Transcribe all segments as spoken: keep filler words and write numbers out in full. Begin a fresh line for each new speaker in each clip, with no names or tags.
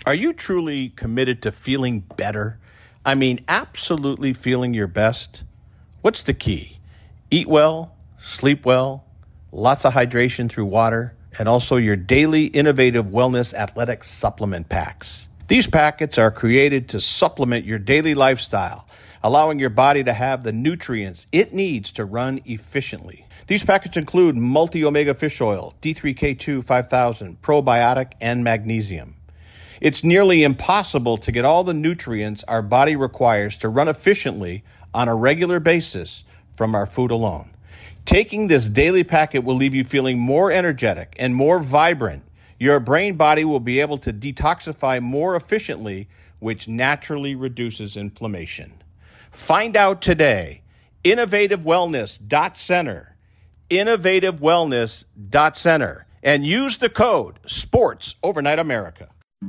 Are you truly committed to feeling better? I mean, absolutely feeling your best? What's the key? Eat well, sleep well, lots of hydration through water, and also your daily innovative wellness athletic supplement packs. These packets are created to supplement your daily lifestyle, allowing your body to have the nutrients it needs to run efficiently. These packets include multi-omega fish oil, D three K two five thousand, probiotic, and magnesium. It's nearly impossible to get all the nutrients our body requires to run efficiently on a regular basis from our food alone. Taking this daily packet will leave you feeling more energetic and more vibrant. Your brain body will be able to detoxify more efficiently, which naturally reduces inflammation. Find out today. innovative wellness dot center. innovative wellness dot center. And use the code SPORTS Overnight America.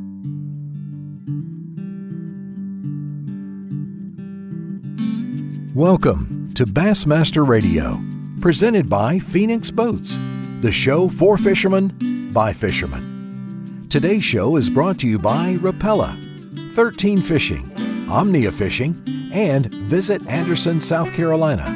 Welcome to Bassmaster Radio, presented by Phoenix Boats, the show for fishermen by fishermen. Today's show is brought to you by Rapala, thirteen Fishing, Omnia Fishing, and Visit Anderson, South Carolina.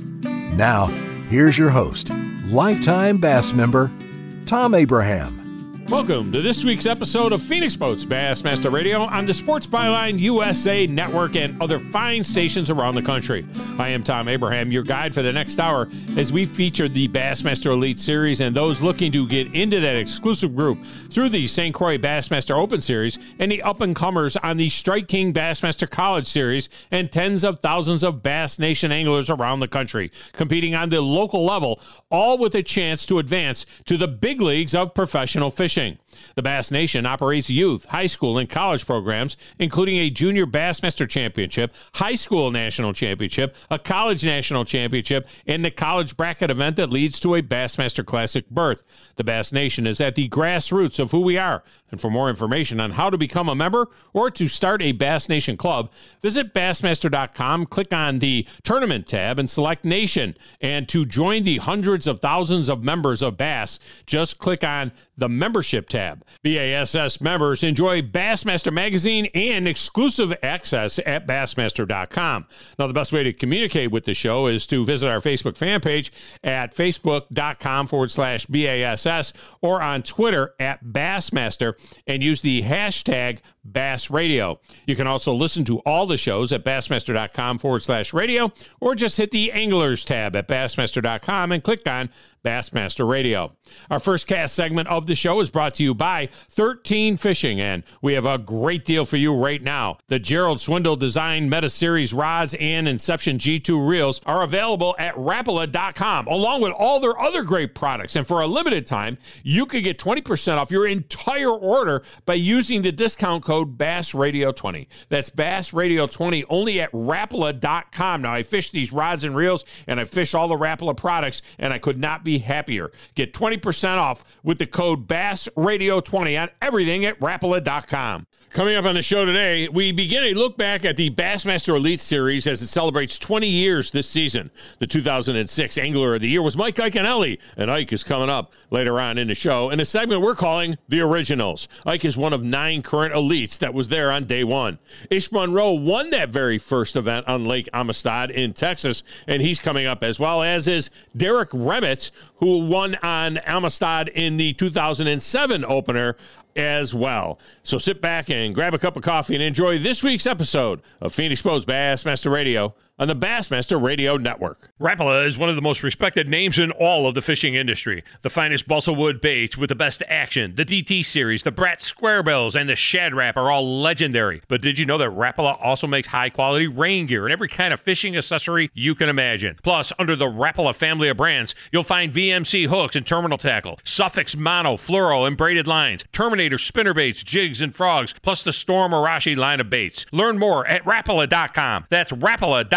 Now, here's your host, lifetime bass member, Tom Abraham.
Welcome to this week's episode of Phoenix Boats Bassmaster Radio on the Sports Byline U S A Network and other fine stations around the country. I am Tom Abraham, your guide for the next hour as we feature the Bassmaster Elite Series and those looking to get into that exclusive group through the Saint Croix Bassmaster Open Series and the up-and-comers on the Strike King Bassmaster College Series and tens of thousands of Bass Nation anglers around the country competing on the local level, all with a chance to advance to the big leagues of professional fishing. The Bass Nation operates youth, high school, and college programs, including a Junior Bassmaster Championship, High School National Championship, a College National Championship, and the College Bracket event that leads to a Bassmaster Classic berth. The Bass Nation is at the grassroots of who we are. And for more information on how to become a member or to start a Bass Nation club, visit Bassmaster dot com, click on the Tournament tab, and select Nation. And to join the hundreds of thousands of members of Bass, just click on the Membership tab. B A S S members enjoy Bassmaster Magazine and exclusive access at Bassmaster dot com. Now, the best way to communicate with the show is to visit our Facebook fan page at Facebook.com forward slash BASS or on Twitter at Bassmaster and use the hashtag Bass Radio. You can also listen to all the shows at Bassmaster.com forward slash radio or just hit the Anglers tab at Bassmaster dot com and click on Bassmaster Radio. Our first cast segment of the show is brought to you by thirteen Fishing, and we have a great deal for you right now. The Gerald Swindle designed Meta Series rods and Inception G two reels are available at Rapala dot com, along with all their other great products. And for a limited time, you can get twenty percent off your entire order by using the discount code Bass Radio twenty. That's Bass Radio twenty only at Rapala dot com. Now, I fish these rods and reels, and I fish all the Rapala products, and I could not be happier. Get twenty percent off with the code Bass Radio twenty on everything at Rapala dot com. Coming up on the show today, we begin a look back at the Bassmaster Elite Series as it celebrates twenty years this season. The two thousand six Angler of the Year was Mike Iaconelli, and Ike is coming up later on in the show in a segment we're calling The Originals. Ike is one of nine current elites that was there on day one. Ish Monroe won that very first event on Lake Amistad in Texas, and he's coming up, as well as is Derek Remitz, who won on Amistad in the two thousand seven opener as well. So sit back and grab a cup of coffee and enjoy this week's episode of Phoenix Boats Bassmaster Radio on the Bassmaster Radio Network. Rapala is one of the most respected names in all of the fishing industry. The finest balsa wood baits with the best action, the D T series, the Brat Square Bills, and the Shad Rap are all legendary. But did you know that Rapala also makes high-quality rain gear and every kind of fishing accessory you can imagine? Plus, under the Rapala family of brands, you'll find V M C hooks and terminal tackle, Suffix mono, fluoro, and braided lines, Terminator spinner baits, jigs, and frogs, plus the Storm Arashi line of baits. Learn more at Rapala dot com. That's Rapala dot com.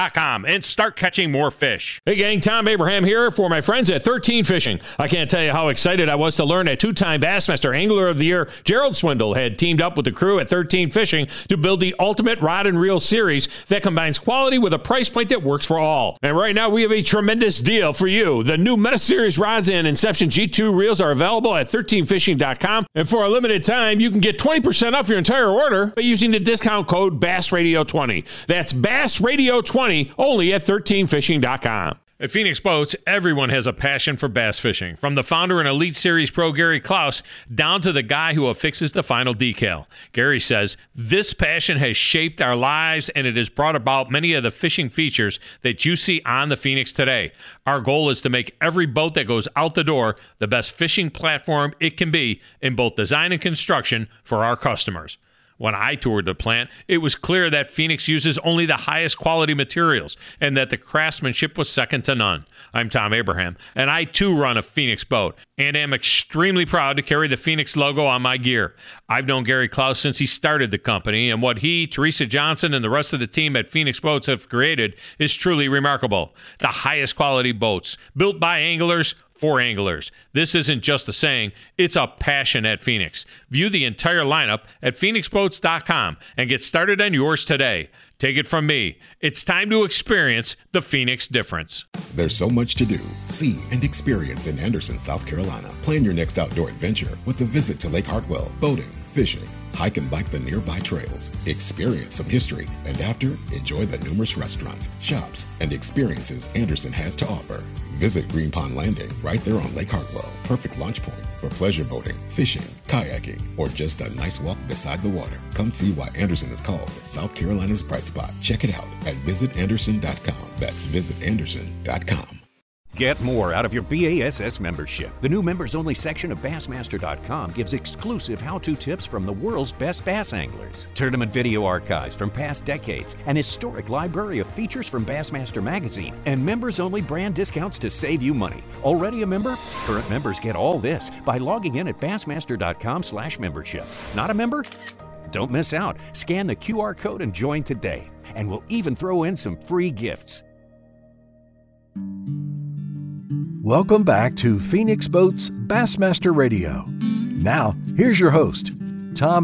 dot com and start catching more fish. Hey gang, Tom Abraham here for my friends at thirteen Fishing. I can't tell you how excited I was to learn that two-time Bassmaster Angler of the Year Gerald Swindle had teamed up with the crew at thirteen Fishing to build the ultimate rod and reel series that combines quality with a price point that works for all. And right now we have a tremendous deal for you. The new Meta Series rods and Inception G two reels are available at thirteen fishing dot com, and for a limited time you can get twenty percent off your entire order by using the discount code Bass Radio twenty. That's Bass Radio twenty only at thirteen fishing dot com. At Phoenix Boats, everyone has a passion for bass fishing, from the founder and Elite Series pro Gary Klaus down to the guy who affixes the final decal. Gary says, this passion has shaped our lives and it has brought about many of the fishing features that you see on the Phoenix today. Our goal is to make every boat that goes out the door the best fishing platform it can be in both design and construction for our customers. When I toured the plant, it was clear that Phoenix uses only the highest quality materials and that the craftsmanship was second to none. I'm Tom Abraham, and I too run a Phoenix boat and am extremely proud to carry the Phoenix logo on my gear. I've known Gary Klaus since he started the company, and what he, Teresa Johnson, and the rest of the team at Phoenix Boats have created is truly remarkable. The highest quality boats, built by anglers, for anglers. This isn't just a saying, it's a passion at Phoenix. View the entire lineup at phoenix boats dot com and get started on yours today. Take it from me, it's time to experience the Phoenix difference.
There's so much to do, see, and experience in Anderson, South Carolina. Plan your next outdoor adventure with a visit to Lake Hartwell, boating, fishing, hike and bike the nearby trails, experience some history, and after, enjoy the numerous restaurants, shops, and experiences Anderson has to offer. Visit Green Pond Landing right there on Lake Hartwell. Perfect launch point for pleasure boating, fishing, kayaking, or just a nice walk beside the water. Come see why Anderson is called South Carolina's bright spot. Check it out at visit anderson dot com. That's visit anderson dot com.
Get more out of your B A S S membership. The new members-only section of Bassmaster dot com gives exclusive how-to tips from the world's best bass anglers, tournament video archives from past decades, an historic library of features from Bassmaster Magazine, and members-only brand discounts to save you money. Already a member? Current members get all this by logging in at bassmaster dot com slash membership. Not a member? Don't miss out. Scan the Q R code and join today. And we'll even throw in some free gifts.
Welcome back to Phoenix Boats Bassmaster Radio. Now, here's your host, Tom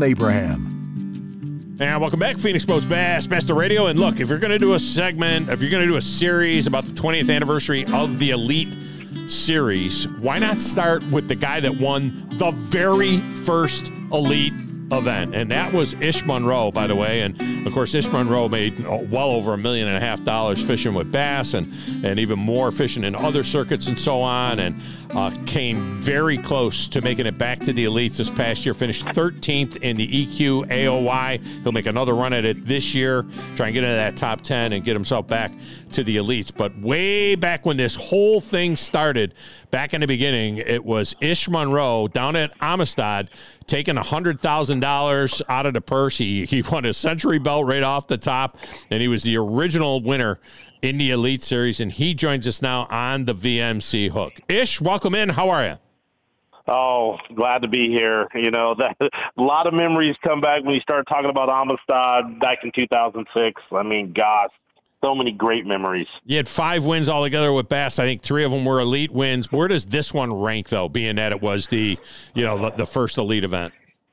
Abraham.
And welcome back, Phoenix Boats Bassmaster Radio. And look, if you're going to do a segment, if you're going to do a series about the twentieth anniversary of the Elite Series, why not start with the guy that won the very first Elite event? And that was Ish Monroe, by the way. And of course, Ish Monroe made well over a million and a half dollars fishing with bass, and and even more fishing in other circuits and so on, and uh, came very close to making it back to the elites this past year. Finished thirteenth in the E Q A O Y. He'll make another run at it this year, try and get into that top ten and get himself back to the elites. But way back when this whole thing started, back in the beginning, it was Ish Monroe down at Amistad taking one hundred thousand dollars out of the purse. He, he won a Century belt right off the top, and he was the original winner in the Elite Series, and he joins us now on the V M C hook. Ish, welcome in. How are you?
Oh, glad to be here. You know, that, a lot of memories come back when you start talking about Amistad back in two thousand six. I mean, gosh, so many great memories.
You had five wins altogether with bass. I think three of them were elite wins. Where does this one rank, though, being that it was the, you know, the, the first elite event?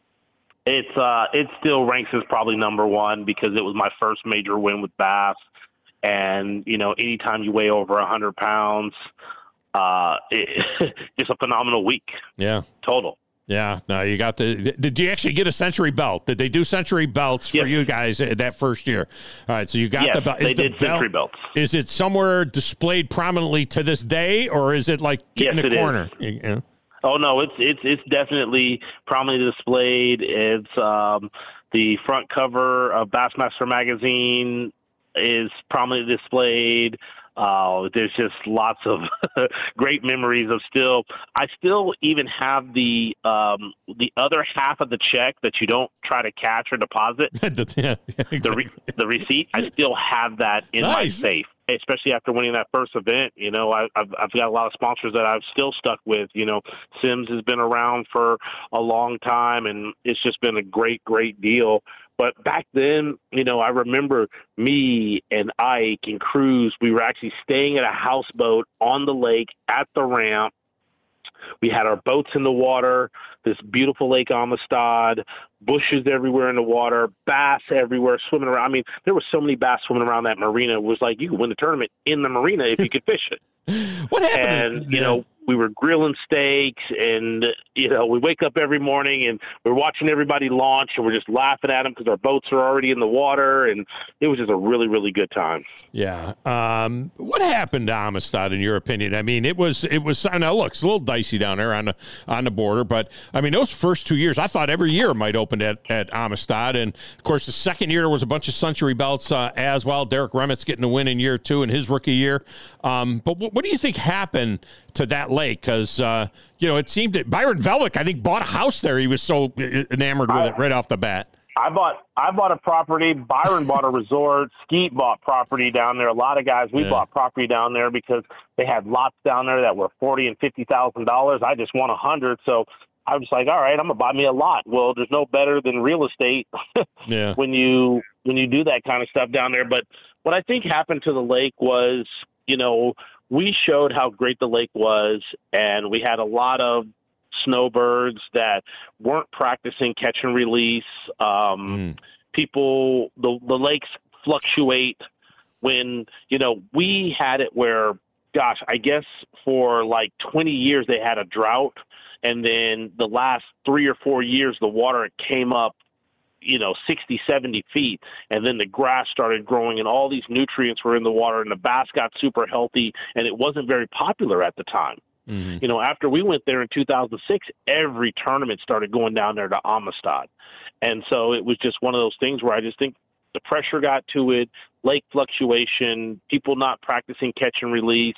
It's uh, it still ranks as probably number one because it was my first major win with bass. And, you know, anytime you weigh over one hundred pounds, uh, it, just a phenomenal week.
Yeah.
Total.
Yeah. No, you got the – did you actually get a Century belt? Did they do Century belts for
yes.
you guys that first year? All right, so you got
yes,
the belt.
They
is
did
the
Century
belt,
belts.
Is it somewhere displayed prominently to this day, or is it like
yes,
in the
it
corner?
Is.
Yeah.
Oh, no, it's it's it's definitely prominently displayed. It's um, the front cover of Bassmaster Magazine is prominently displayed. Uh, there's just lots of great memories of still. I still even have the um, the other half of the check that you don't try to catch or deposit.
yeah, exactly.
the, re- the receipt, I still have that in
Nice.
my safe. Especially after winning that first event, you know, I, I've I've got a lot of sponsors that I've still stuck with. You know, Sims has been around for a long time, and it's just been a great, great deal But back then, you know, I remember me and Ike and Cruz, we were actually staying at a houseboat on the lake at the ramp. We had our boats in the water, this beautiful Lake Amistad, bushes everywhere in the water, bass everywhere swimming around. I mean, there were so many bass swimming around that marina. It was like you could win the tournament in the marina if you could fish it.
What happened?
And, you know, we were grilling steaks, and, you know, we wake up every morning and we're watching everybody launch, and we're just laughing at them because our boats are already in the water. And it was just a really, really good time.
Yeah. Um, what happened to Amistad, in your opinion? I mean, it was, it was, now look, it's a little dicey down there on the, on the border, but I mean, those first two years, I thought every year might open at, at Amistad. And of course, the second year was a bunch of Century Belts uh, as well. Derek Remitz getting the win in year two in his rookie year. Um, but what, what do you think happened to that lake? Because, uh, you know, it seemed that Byron Velvick, I think, bought a house there. He was so enamored with I, it right off the bat.
I bought I bought a property. Byron bought a resort. Skeet bought property down there. A lot of guys, we yeah. bought property down there because they had lots down there that were forty and fifty thousand dollars. I just won a hundred, so I was like, all right, I'm gonna buy me a lot. Well, there's no better than real estate
yeah.
when you when you do that kind of stuff down there. But what I think happened to the lake was, you know, we showed how great the lake was, and we had a lot of snowbirds that weren't practicing catch and release. Um, mm. People, the, the lakes fluctuate when, you know, we had it where, gosh, I guess for like twenty years they had a drought, and then the last three or four years the water came up, you know, sixty, seventy feet. And then the grass started growing and all these nutrients were in the water, and the bass got super healthy, and it wasn't very popular at the time. Mm-hmm. You know, after we went there in two thousand six, every tournament started going down there to Amistad. And so it was just one of those things where I just think the pressure got to it, lake fluctuation, people not practicing catch and release.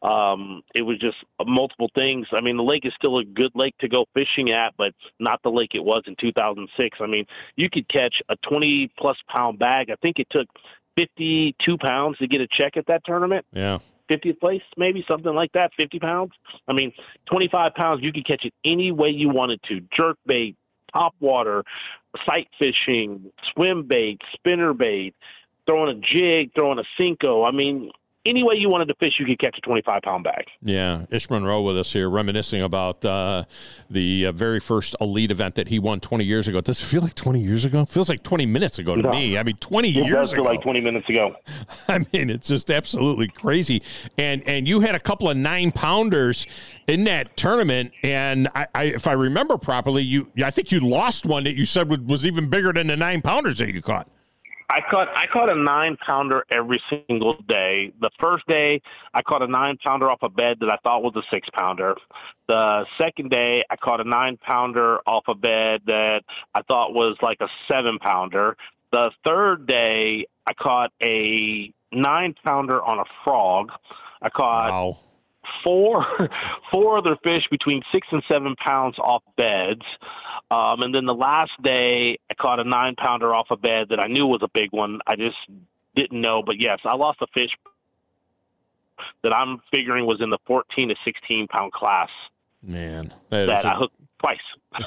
Um, it was just multiple things. I mean, the lake is still a good lake to go fishing at, but not the lake it was in two thousand six. I mean, you could catch a twenty plus pound bag. I think it took fifty-two pounds to get a check at that tournament.
Yeah.
fiftieth place, maybe something like that, fifty pounds. I mean, twenty-five pounds, you could catch it any way you wanted to. Jerk bait, top water, sight fishing, swim bait, spinner bait, throwing a jig, throwing a Cinco. I mean, any way you wanted to fish, you could catch a twenty-five pound bag.
Yeah, Ish Monroe with us here, reminiscing about uh, the uh, very first elite event that he won twenty years ago. Does it feel like twenty years ago? It feels like twenty minutes ago to no. me. I mean, twenty
it
years
does feel
ago.
like twenty minutes ago.
I mean, it's just absolutely crazy. And and you had a couple of nine pounders in that tournament, and I, I if I remember properly, you I think you lost one that you said was even bigger than the nine pounders that you caught.
I caught I caught a nine pounder every single day. The first day I caught a nine pounder off a bed that I thought was a six pounder. The second day I caught a nine pounder off a bed that I thought was like a seven pounder. The third day I caught a nine pounder on a frog. I caught
wow.
four four other fish between six and seven pounds off beds. Um, and then the last day, I caught a nine-pounder off a bed that I knew was a big one. I just didn't know. But, yes, I lost a fish that I'm figuring was in the fourteen to sixteen-pound class.
Man.
That, that
a-
I hooked twice.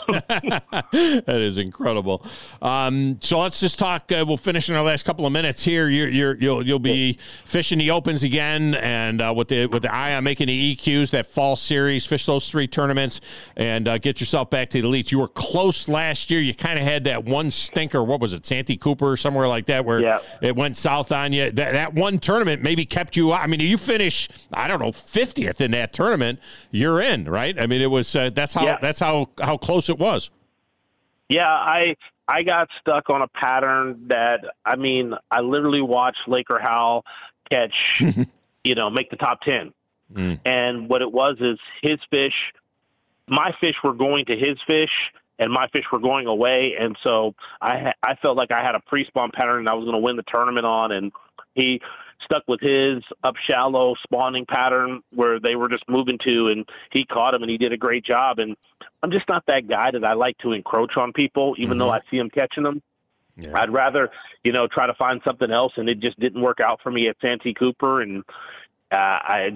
That is incredible. Um, so let's just talk. Uh, we'll finish in our last couple of minutes here. You're, you're, you'll you'll be fishing the Opens again, and uh, with the with the eye on making the E Qs, that fall series. Fish those three tournaments, and uh, get yourself back to the elites. You were close last year. You kind of had that one stinker. What was it, Santee Cooper or somewhere like that, where
yeah.
it went south on you. That, that one tournament maybe kept you. I mean, you finish, I don't know, fiftieth in that tournament. You're in, right? I mean, it was uh, that's how
yeah.
that's how how close it was.
Yeah, I I got stuck on a pattern that, I mean, I literally watched Laker Howell catch, you know, make the top ten. Mm. And what it was is his fish, my fish were going to his fish, and my fish were going away. And so I ha- I felt like I had a pre-spawn pattern that I was going to win the tournament on, and he stuck with his up shallow spawning pattern where they were just moving to, and he caught him, and he did a great job. And I'm just not that guy that I like to encroach on people, even mm-hmm. though I see them catching them. Yeah. I'd rather, you know, try to find something else, and it just didn't work out for me at Santee Cooper. And uh, I just,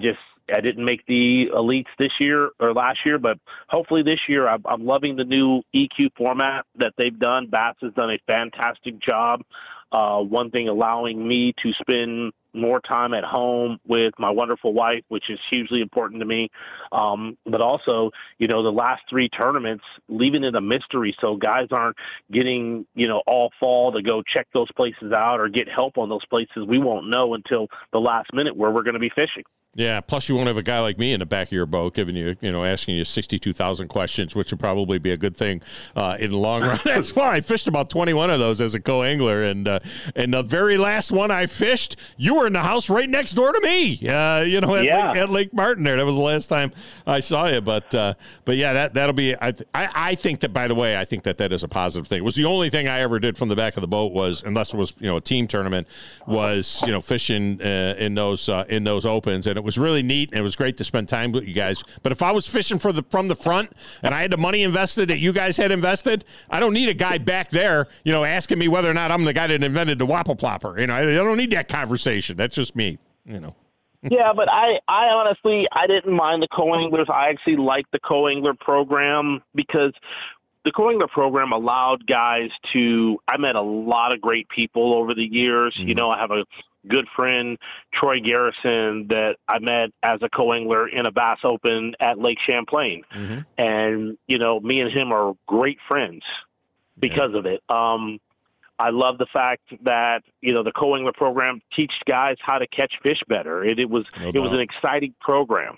I didn't make the elites this year or last year, but hopefully this year. I'm, I'm loving the new E Q format that they've done. Bass has done a fantastic job. Uh, one thing allowing me to spend more time at home with my wonderful wife, which is hugely important to me. Um, but also, you know, the last three tournaments, leaving it a mystery so guys aren't getting, you know, all fall to go check those places out or get help on those places. We won't know until the last minute where we're going to be fishing.
Yeah, plus you won't have a guy like me in the back of your boat giving you, you know, asking you sixty-two thousand questions, which would probably be a good thing uh, in the long run. That's why I fished about twenty-one of those as a co-angler, and uh, and the very last one I fished, you were in the house right next door to me, uh, you know, at,
yeah.
Lake, at Lake Martin there. That was the last time I saw you, but uh, but yeah, that, that'll be, I, I I think that, by the way, I think that that is a positive thing. It was the only thing I ever did from the back of the boat was, unless it was, you know, a team tournament, was, you know, fishing uh, in those uh, in those opens, and it was really neat, and it was great to spend time with you guys. But if I was fishing for the from the front and I had the money invested that you guys had invested, I don't need a guy back there, you know, asking me whether or not I'm the guy that invented the Wapple Plopper. You know, I, I don't need that conversation. That's just me, you know.
Yeah, but I, I honestly, I didn't mind the co-anglers. I actually liked the co-angler program because the co-angler program allowed guys to, I met a lot of great people over the years. Mm-hmm. You know, I have a good friend, Troy Garrison, that I met as a co-angler in a Bass Open at Lake Champlain. Mm-hmm. And, you know, me and him are great friends because yeah. of it. Um, I love the fact that, you know, the co-angler program teaches guys how to catch fish better. It, it was no it was an exciting program.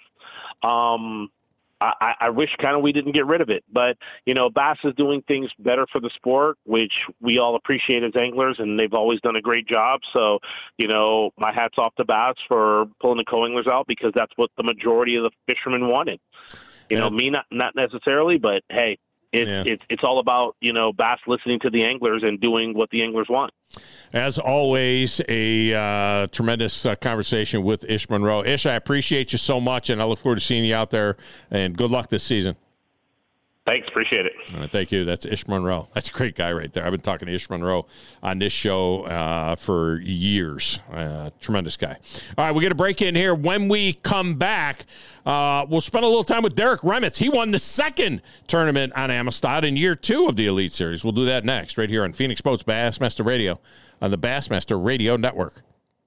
Um, I, I wish kind of we didn't get rid of it, but, you know, Bass is doing things better for the sport, which we all appreciate as anglers, and they've always done a great job. So, you know, my hat's off to Bass for pulling the co-anglers out, because that's what the majority of the fishermen wanted. You yeah. know, me not, not necessarily, but hey, It's, yeah. it's it's all about, you know, Bass listening to the anglers and doing what the anglers want.
As always, a uh, tremendous uh, conversation with Ish Monroe. Ish, I appreciate you so much, and I look forward to seeing you out there, and good luck this season.
Thanks. Appreciate it.
All right, thank you. That's Ish Monroe. That's a great guy right there. I've been talking to Ish Monroe on this show uh, for years. Uh, tremendous guy. All right, we get a break in here. When we come back, uh, we'll spend a little time with Derek Remitz. He won the second tournament on Amistad in year two of the Elite Series. We'll do that next right here on Phoenix Boats Bassmaster Radio on the Bassmaster Radio Network.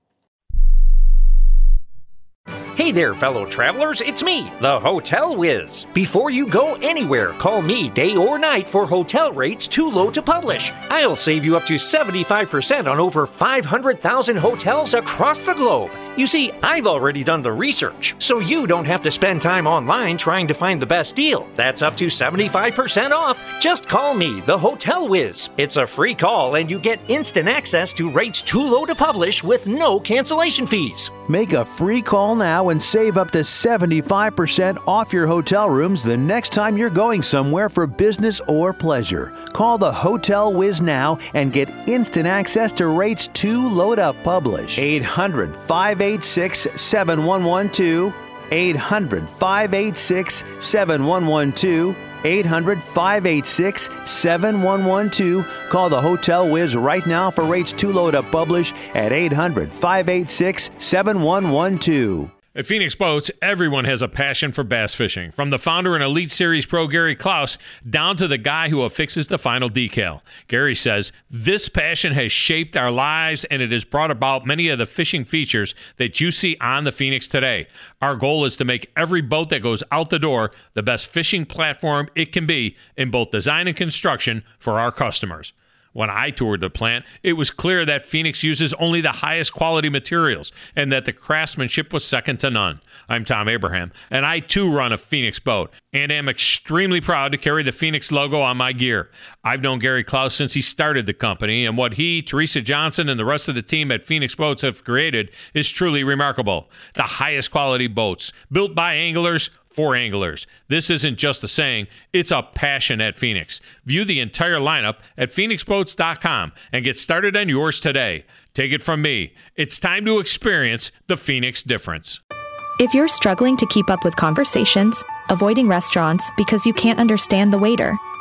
Hey there, fellow travelers, it's me, the Hotel Whiz. Before you go anywhere, call me day or night for hotel rates too low to publish. I'll save you up to seventy-five percent on over five hundred thousand hotels across the globe. You see, I've already done the research, so you don't have to spend time online trying to find the best deal. That's up to seventy-five percent off. Just call me, the Hotel Whiz. It's a free call, and you get instant access to rates too low to publish with no cancellation fees.
Make a free call now and save up to seventy-five percent off your hotel rooms the next time you're going somewhere for business or pleasure. Call the Hotel Whiz now and get instant access to rates too low to publish. eight hundred, five eight six, seven one one two. eight hundred, five eight six, seven one one two. eight hundred, five eight six, seven one one two. Call the Hotel Whiz right now for rates too low to publish at eight hundred, five eight six, seven one one two.
At Phoenix Boats, everyone has a passion for bass fishing, from the founder and Elite Series pro Gary Klaus down to the guy who affixes the final decal. Gary says, this passion has shaped our lives, and it has brought about many of the fishing features that you see on the Phoenix today. Our goal is to make every boat that goes out the door the best fishing platform it can be in both design and construction for our customers. When I toured the plant, it was clear that Phoenix uses only the highest quality materials and that the craftsmanship was second to none. I'm Tom Abraham, and I too run a Phoenix boat, and am extremely proud to carry the Phoenix logo on my gear. I've known Gary Klaus since he started the company, and what he, Teresa Johnson, and the rest of the team at Phoenix Boats have created is truly remarkable. The highest quality boats, built by anglers, for anglers. This isn't just a saying, it's a passion at Phoenix. View the entire lineup at phoenix boats dot com and get started on yours today. Take it from me, it's time to experience the Phoenix difference.
If you're struggling to keep up with conversations, avoiding restaurants because you can't understand the waiter,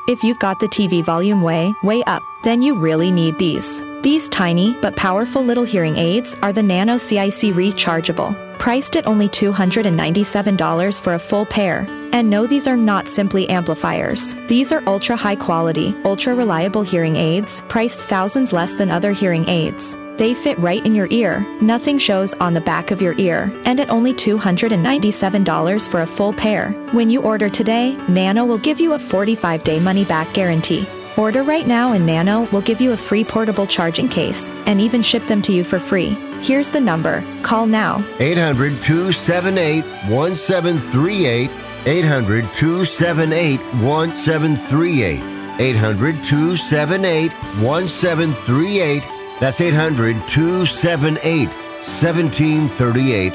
If you've got the T V volume way, way up, then you really need these. These tiny but powerful little hearing aids are the Nano C I C Rechargeable, priced at only two hundred ninety-seven dollars for a full pair. And no, these are not simply amplifiers. These are ultra high quality, ultra reliable hearing aids, priced thousands less than other hearing aids. They fit right in your ear, nothing shows on the back of your ear, and at only two hundred ninety-seven dollars for a full pair. When you order today, Nano will give you a forty-five day money-back guarantee. Order right now and Nano will give you a free portable charging case and even ship them to you for free. Here's the number. Call now.
eight hundred, two seven eight, one seven three eight. eight hundred, two seven eight, one seven three eight. eight hundred, two seven eight, one seven three eight. That's eight hundred, two seven eight, one seven three eight.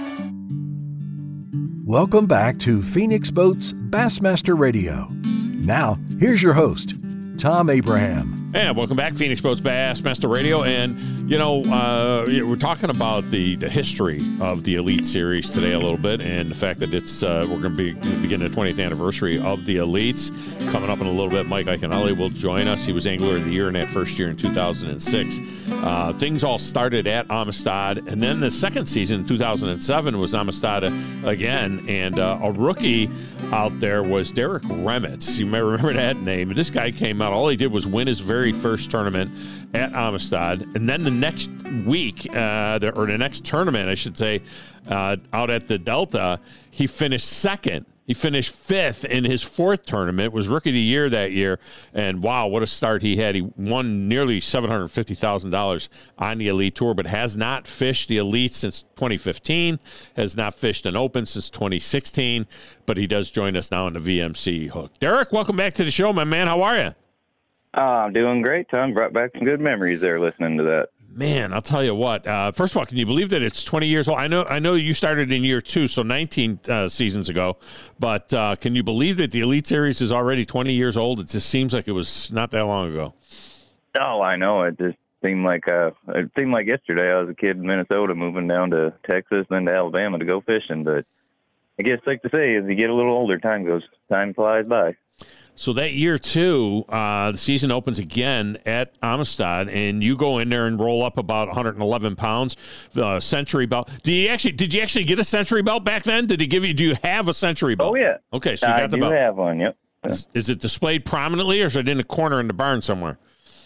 Welcome back to Phoenix Boats Bassmaster Radio. Now, here's your host, Tom Abraham.
And welcome back, Phoenix Boats Bassmaster Radio. And, you know, uh, we're talking about the, the history of the Elite Series today a little bit, and the fact that it's uh, we're going to be begin the twentieth anniversary of the Elites. Coming up in a little bit, Mike Iaconelli will join us. He was Angler of the Year in that first year in two thousand six. Uh, things all started at Amistad, and then the second season in two thousand seven was Amistad again, and uh, a rookie out there was Derek Remitz. You may remember that name. This guy came out, all he did was win his very first tournament at Amistad, and then the next week, uh, the, or the next tournament, I should say, uh, out at the Delta, he finished second. He finished fifth in his fourth tournament, was Rookie of the Year that year, and wow, what a start he had. He won nearly seven hundred fifty thousand dollars on the Elite Tour, but has not fished the Elite since twenty fifteen, has not fished an Open since twenty sixteen, but he does join us now on the V M C hook. Derek, welcome back to the show, my man. How are you?
Uh, I'm doing great, Tom. Brought back some good memories there listening to that.
Man, I'll tell you what. Uh, first of all, can you believe that it's twenty years old? I know I know you started in year two, so nineteen uh, seasons ago. But uh, can you believe that the Elite Series is already twenty years old? It just seems like it was not that long ago.
Oh, I know. It just seemed like uh, it seemed like yesterday. I was a kid in Minnesota moving down to Texas, then to Alabama to go fishing. But I guess safe to say, as you get a little older, time goes time flies by.
So that year two, uh, the season opens again at Amistad, and you go in there and roll up about one hundred eleven pounds, the uh, Century belt. Did you actually? Did you actually get a Century belt back then? Did he give you? Do you have a Century belt?
Oh yeah.
Okay, so you
I
got the
do
belt.
have one. Yep.
Is, is it displayed prominently, or is it in a corner in the barn somewhere?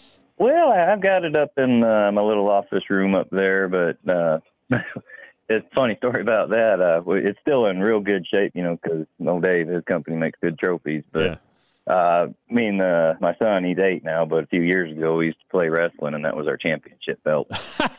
Well, I've got it up in uh, my little office room up there, but uh, it's a funny story about that. Uh, it's still in real good shape, you know, because old Dave, his company makes good trophies, but.
Yeah.
Uh, I mean, uh, my son, he's eight now, but a few years ago we used to play wrestling, and that was our championship belt.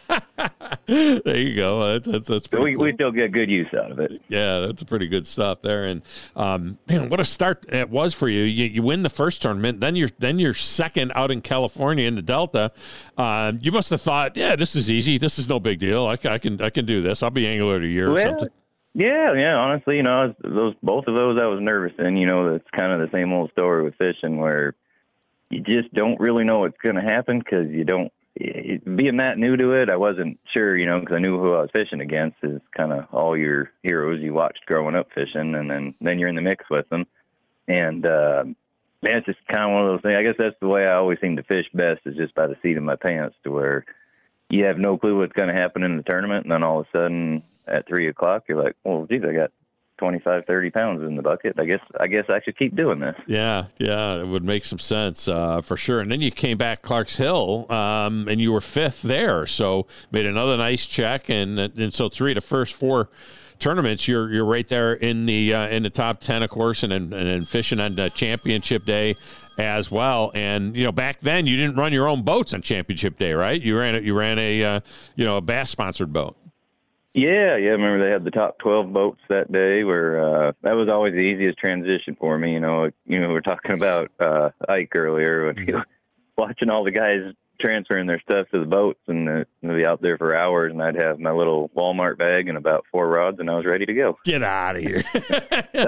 There you go. That's that's, that's pretty
we
cool.
we still get good use out of it.
Yeah, that's pretty good stuff there. And um, man, what a start it was for you. You you win the first tournament, then you're then you're second out in California in the Delta. Um, you must have thought, yeah, this is easy. This is no big deal. I, I can I can do this. I'll be Angler of the Year
well,
or something.
Yeah, yeah. Honestly, you know, I was, those both of those I was nervous in. You know, that's kind of the same old story with fishing, where you just don't really know what's going to happen because you don't. It, being that new to it, I wasn't sure. You know, because I knew who I was fishing against is kind of all your heroes you watched growing up fishing, and then then you're in the mix with them, and uh, man, it's just kind of one of those things. I guess that's the way I always seem to fish best, is just by the seat of my pants, to where you have no clue what's going to happen in the tournament, and then all of a sudden at three o'clock, you're like, well, geez, I got twenty-five, thirty pounds in the bucket. I guess I guess I should keep doing this.
Yeah, yeah, it would make some sense uh, for sure. And then you came back Clarks Hill, um, and you were fifth there, so made another nice check. And and so three of the first four tournaments, you're you're right there in the uh, in the top ten, of course, and and, and fishing on the championship day as well. And you know, back then you didn't run your own boats on championship day, right? You ran a, you ran a uh, you know a bass sponsored boat.
Yeah, yeah. I remember they had the top twelve boats that day, where uh, that was always the easiest transition for me. You know, you know, we were talking about uh, Ike earlier, when you know, watching all the guys transferring their stuff to the boats, and uh, they'd be out there for hours, and I'd have my little Walmart bag and about four rods, and I was ready to go.
Get out of here.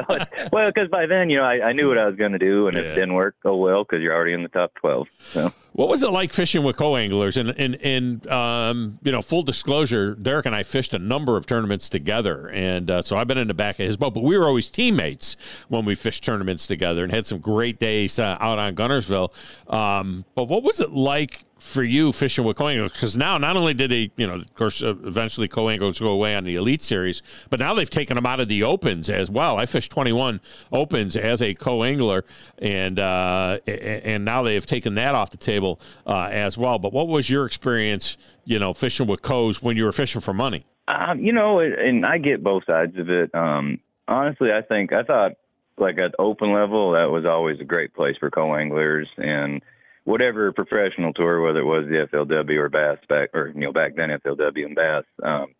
Well, because by then, you know, I, I knew what I was going to do, and yeah. If it didn't work, oh well, because you're already in the top twelve. So.
What was it like fishing with co-anglers? And, and, and um, you know, full disclosure, Derek and I fished a number of tournaments together. And uh, so I've been in the back of his boat, but we were always teammates when we fished tournaments together and had some great days uh, out on Guntersville. Um, but what was it like for you fishing with co-anglers? Because now not only did they, you know, of course, uh, eventually co-anglers go away on the Elite Series, but now they've taken them out of the Opens as well. I fished twenty-one Opens as a co-angler, and uh, and now they've taken that off the table uh, as well. But what was your experience, you know, fishing with co's when you were fishing for money?
Um, you know, and I get both sides of it. Um, honestly, I think I thought like at open level that was always a great place for co-anglers, and whatever professional tour, whether it was the F L W or Bass back, or, you know, back then F L W and Bass, um,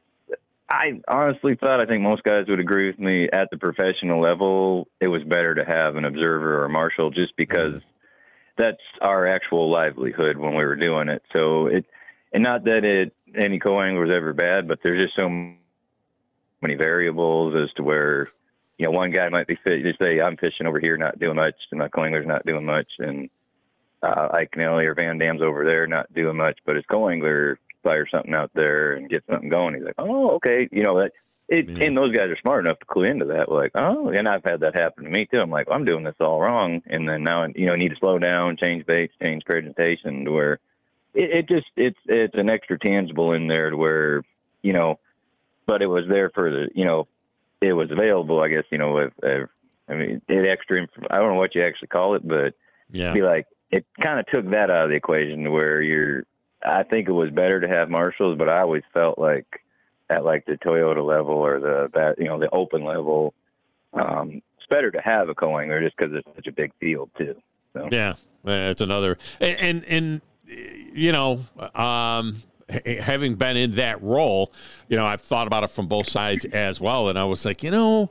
I honestly thought, I think most guys would agree with me, at the professional level, it was better to have an observer or a marshal just because that's our actual livelihood when we were doing it. So it, and not that it, any co-angler was ever bad, but there's just so many variables as to where, you know, one guy might be fit, just say, I'm fishing over here, not doing much, and my co-angler's not doing much. And, Uh, Ike Nelly or Van Dam's over there not doing much, but his co-angler fires something out there and gets something going. He's like, oh, okay. You know, that it, yeah. And those guys are smart enough to clue into that. Like, oh, and I've had that happen to me too. I'm like, well, I'm doing this all wrong. And then now, you know, I need to slow down, change baits, change presentation to where it, it just, it's, it's an extra tangible in there to where, you know, but it was there for the, you know, it was available, I guess, you know, if, if I mean, it extra, I don't know what you actually call it, but
yeah,
be like, it kind of took that out of the equation to where you're, I think it was better to have marshals, but I always felt like at like the Toyota level or the, you know, the open level, um, it's better to have a co-angler just because it's such a big field too. So.
Yeah, it's another, and, and, and you know, um, having been in that role, you know, I've thought about it from both sides as well. And I was like, you know,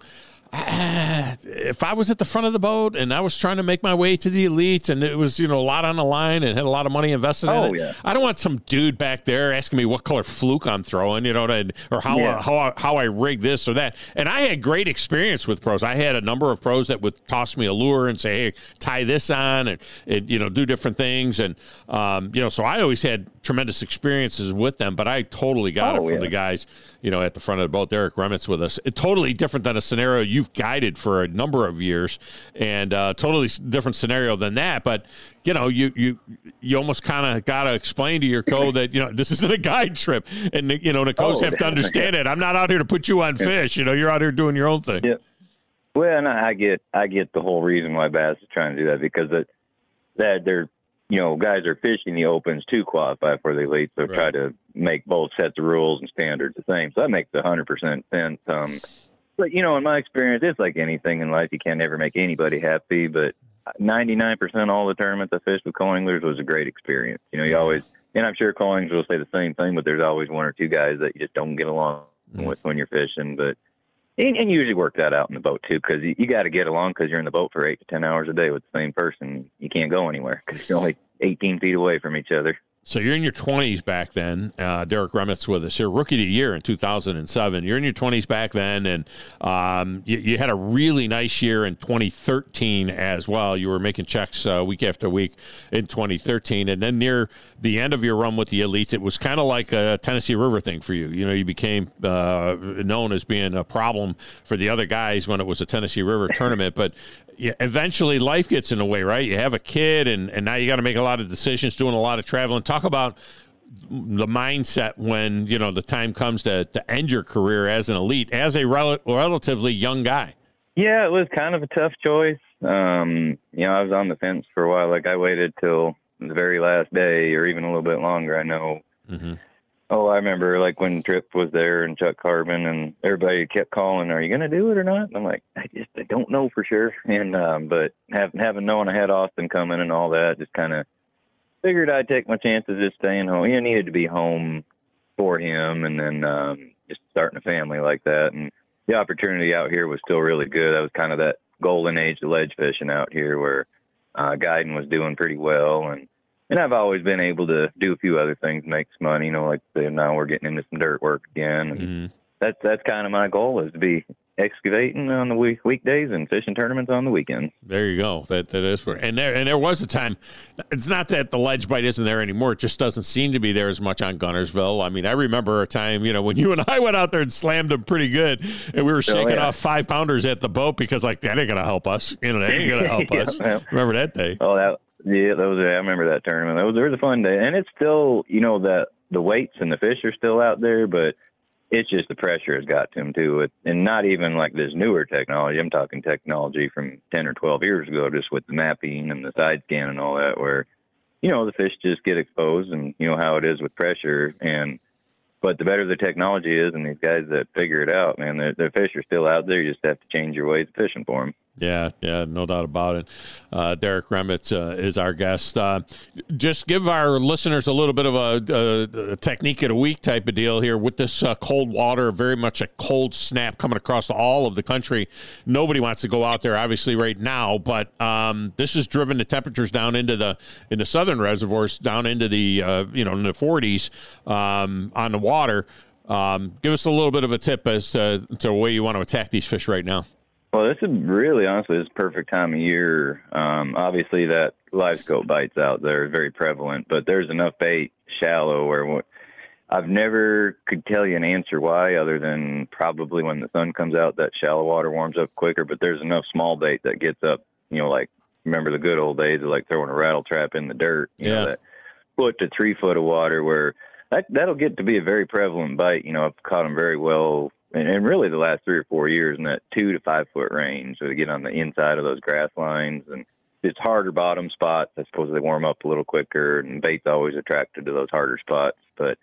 Uh, if I was at the front of the boat and I was trying to make my way to the elites and it was, you know, a lot on the line and had a lot of money invested
oh,
in it,
yeah.
I don't want some dude back there asking me what color fluke I'm throwing, you know, to, or how,
yeah.
how, I, how I rig this or that. And I had great experience with pros. I had a number of pros that would toss me a lure and say, hey, tie this on and, and you know, do different things. And, um, you know, so I always had tremendous experiences with them, but I totally got
oh,
it from
yeah.
the guys, you know, at the front of the boat. Derek Remitz with us. It, totally different than a scenario you've guided for a number of years, and uh, totally different scenario than that. But you know, you you you almost kind of got to explain to your co that you know this isn't a guide trip, and you know the co's
oh,
have to understand it. I'm not out here to put you on fish. You know, you're out here doing your own thing.
Yeah. Well, and I get I get the whole reason why Bass is trying to do that, because it, that they're you know guys are fishing the opens to qualify for the elite, so right. try to make both sets of rules and standards the same. So that makes one hundred percent sense. Um, But, you know, in my experience, it's like anything in life. You can't ever make anybody happy. But ninety-nine percent of all the tournaments I fished with co-anglers was a great experience. You know, you always, and I'm sure co-anglers will say the same thing, but there's always one or two guys that you just don't get along mm. with when you're fishing. But, and, and you usually work that out in the boat, too, because you, you got to get along because you're in the boat for eight to ten hours a day with the same person. You can't go anywhere because you're only eighteen feet away from each other.
So you're in your twenties back then. Uh, Derek Remitz with us here, Rookie of the Year in two thousand seven. You're in your twenties back then, and um, you, you had a really nice year in twenty thirteen as well. You were making checks uh, week after week in twenty thirteen, and then near the end of your run with the elites, it was kind of like a Tennessee River thing for you. You know, you became uh, known as being a problem for the other guys when it was a Tennessee River tournament, but yeah, eventually life gets in the way, right? You have a kid, and, and now you got to make a lot of decisions, doing a lot of traveling. Talk about the mindset when, you know, the time comes to, to end your career as an elite, as a rel- relatively young guy.
Yeah, it was kind of a tough choice. Um, you know, I was on the fence for a while. Like, I waited till the very last day or even a little bit longer, I know.
Mm-hmm.
Oh, I remember, like, when Tripp was there and Chuck Carbon, and everybody kept calling, are you going to do it or not? And I'm like, I just I don't know for sure. And um, but having, having known I had Austin coming and all that, just kind of figured I'd take my chances just staying home. You know, needed to be home for him, and then um, just starting a family like that. And the opportunity out here was still really good. That was kind of that golden age of ledge fishing out here where uh, guiding was doing pretty well. And And I've always been able to do a few other things, make some money, you know, like now we're getting into some dirt work again. And mm-hmm. that's, that's kind of my goal, is to be excavating on the week weekdays and fishing tournaments on the weekends.
There you go. That that is where, and there and there was a time. It's not that the ledge bite isn't there anymore. It just doesn't seem to be there as much on Guntersville. I mean, I remember a time, you know, when you and I went out there and slammed them pretty good, and we were shaking oh, yeah. off five pounders at the boat because like that ain't gonna help us. You know, that ain't gonna help
yeah,
us.
Well,
remember that day?
Oh, that yeah, that was I remember that tournament. That was, it was a fun day, and it's still, you know, that the weights and the fish are still out there, but it's just the pressure has got to them too. It, and not even like this newer technology. I'm talking technology from ten or twelve years ago, just with the mapping and the side scan and all that, where, you know, the fish just get exposed and you know how it is with pressure. And, but the better the technology is and these guys that figure it out, man, the, the fish are still out there. You just have to change your ways of fishing for them.
Yeah, yeah, no doubt about it. Uh, Derek Remitz uh, is our guest. Uh, just give our listeners a little bit of a, a, a technique of the week type of deal here with this uh, cold water, very much a cold snap coming across all of the country. Nobody wants to go out there, obviously, right now, but um, this has driven the temperatures down into the in the southern reservoirs, down into the uh, you know in the forties um, on the water. Um, give us a little bit of a tip as to, to the way you want to attack these fish right now.
Well, this is really, honestly, this is perfect time of year. Um, obviously, that live scope bites out there is very prevalent, but there's enough bait shallow where I've never could tell you an answer why, other than probably when the sun comes out, that shallow water warms up quicker. But there's enough small bait that gets up, you know, like remember the good old days of like throwing a rattle trap in the dirt, you
yeah.
know, that foot to three foot of water where that, that'll get to be a very prevalent bite. You know, I've caught them very well. And, and really the last three or four years in that two to five foot range. So to get on the inside of those grass lines and it's harder bottom spots. I suppose they warm up a little quicker and bait's always attracted to those harder spots. But,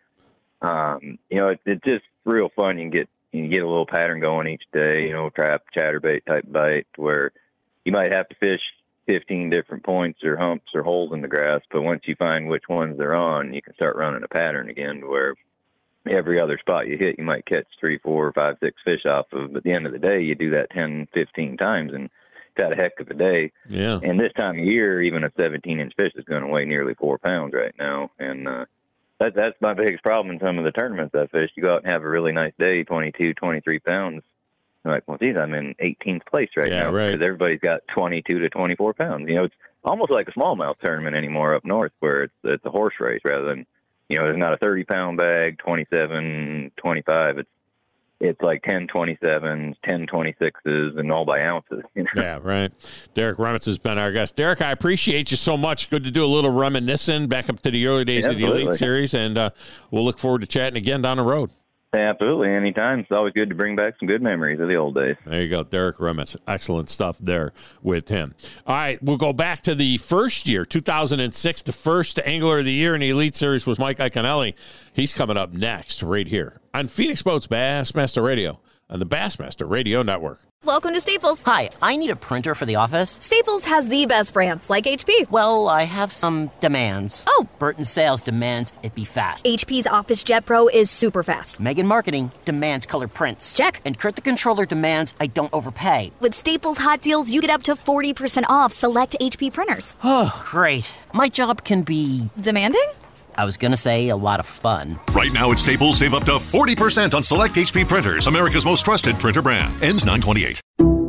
um, you know, it, it's just real fun. You can get, you can get a little pattern going each day, you know, trap, chatterbait type bite where you might have to fish fifteen different points or humps or holes in the grass. But once you find which ones they're on, you can start running a pattern again where every other spot you hit, you might catch three, four, five, six fish off of. But at the end of the day, you do that ten, fifteen times and got a heck of a day.
Yeah.
And this time of year, even a seventeen inch fish is going to weigh nearly four pounds right now. And, uh, that, that's my biggest problem in some of the tournaments I fish. You go out and have a really nice day, twenty-two, twenty-three pounds. You're like, well, geez, I'm in eighteenth place right
yeah,
now.
Right.
Because everybody's got twenty-two to twenty-four pounds. You know, it's almost like a smallmouth tournament anymore up north where it's, it's a horse race rather than, you know, there's not a thirty pound bag, twenty-seven, twenty-five. It's, it's like ten twenty-sevens, ten twenty-sixes, and all by ounces. You know?
Yeah, right. Derek Remitz has been our guest. Derek, I appreciate you so much. Good to do a little reminiscing back up to the early days
yeah,
of the
absolutely.
Elite Series, and uh, we'll look forward to chatting again down the road.
Absolutely. Anytime. It's always good to bring back some good memories of the old days.
There you go. Derek Remitz. Excellent stuff there with him. All right. We'll go back to the first year, two thousand six. The first angler of the year in the Elite Series was Mike Iaconelli. He's coming up next right here on Phoenix Boats Bassmaster Radio on the Bassmaster Radio Network.
Welcome to Staples.
Hi, I need a printer for the office.
Staples has the best brands, like H P.
Well, I have some demands.
Oh.
Burton Sales demands it be fast.
H P's Office Jet Pro is super fast.
Megan Marketing demands color prints.
Check.
And Kurt the Controller demands I don't overpay.
With Staples hot deals, you get up to forty percent off select H P printers.
Oh, great. My job can be...
demanding?
I was going to say a lot of fun.
Right now at Staples, save up to forty percent on select H P printers, America's most trusted printer brand. Ends nine twenty-eight.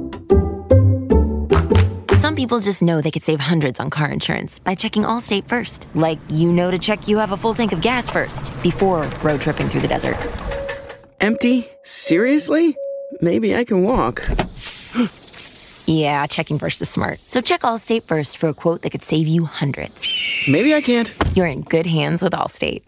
Some people just know they could save hundreds on car insurance by checking Allstate first. Like, you know to check you have a full tank of gas first before road tripping through the desert.
Empty? Seriously? Maybe I can walk.
Yeah, checking first is smart. So check Allstate first for a quote that could save you hundreds.
Maybe I can't.
You're in good hands with Allstate.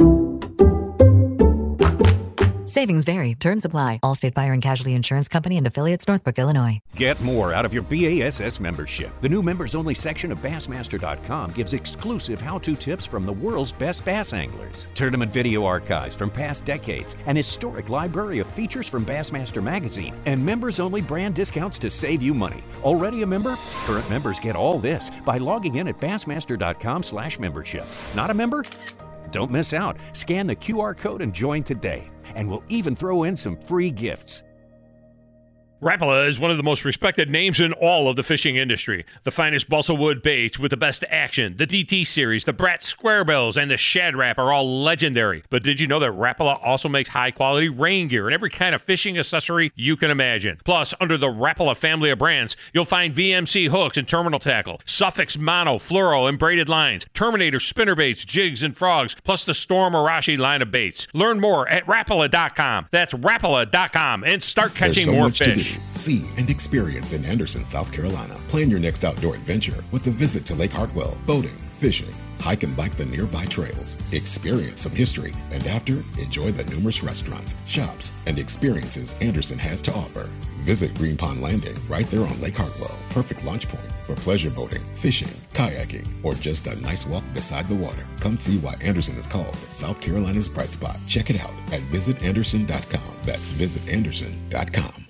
Savings vary. Terms apply. Allstate Fire and Casualty Insurance Company and Affiliates, Northbrook, Illinois.
Get more out of your B A S S membership. The new members-only section of Bassmaster dot com gives exclusive how-to tips from the world's best bass anglers, tournament video archives from past decades, an historic library of features from Bassmaster Magazine, and members-only brand discounts to save you money. Already a member? Current members get all this by logging in at Bassmaster dot com slash membership. Not a member? Don't miss out. Scan the Q R code and join today. And we'll even throw in some free gifts.
Rapala is one of the most respected names in all of the fishing industry. The finest balsa wood baits with the best action, the D T series, the Brat Squarebills, and the Shad Rap are all legendary. But did you know that Rapala also makes high-quality rain gear and every kind of fishing accessory you can imagine? Plus, under the Rapala family of brands, you'll find V M C hooks and terminal tackle, Suffix mono, fluoro, and braided lines, Terminator spinner baits, jigs, and frogs, plus the Storm Arashi line of baits. Learn more at Rapala dot com. That's Rapala dot com and start catching
There's so
more
much
fish.
To do, see, and experience in Anderson, South Carolina. Plan your next outdoor adventure with a visit to Lake Hartwell, boating, fishing, hike and bike the nearby trails, experience some history, and after, enjoy the numerous restaurants, shops, and experiences Anderson has to offer. Visit Green Pond Landing right there on Lake Hartwell. Perfect launch point for pleasure boating, fishing, kayaking, or just a nice walk beside the water. Come see why Anderson is called South Carolina's bright spot. Check it out at visit anderson dot com. That's visit anderson dot com.